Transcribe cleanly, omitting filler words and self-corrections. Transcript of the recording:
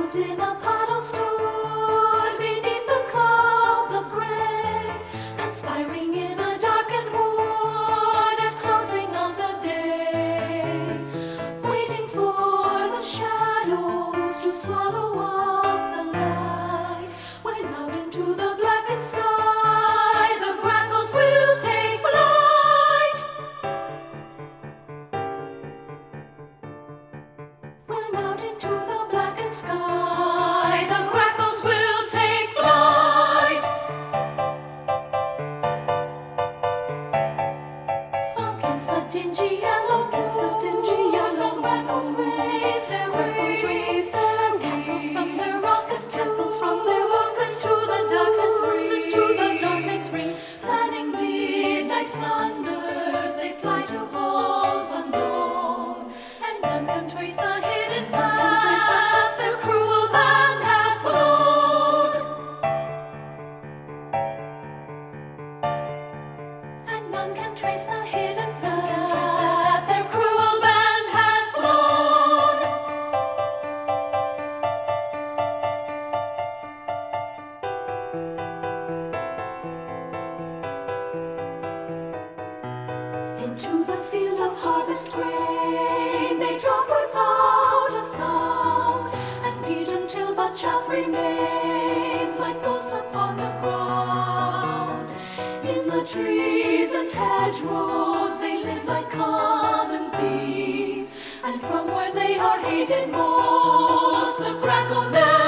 in a puddle stood beneath the clouds of gray, conspiring in a darkened wood at closing of the day, waiting for the shadows to swallow up the light. When out into the blackened sky the grackles will take flight. When out into the blackened sky the grackles will take flight. Against the dingy yellow, grackles raise their wings as candles from their raucous to the darkness ring, planning midnight plunders. They fly to halls unknown, and none can trace the hidden path their cruel band has flown. And none can trace the hidden path their cruel band has flown. Into the field of harvest grain they drop without a sound, and eat until but chaff remains like ghosts upon the ground. In the trees and hedgerows they live like common thieves, and from where they are hated most the grackle never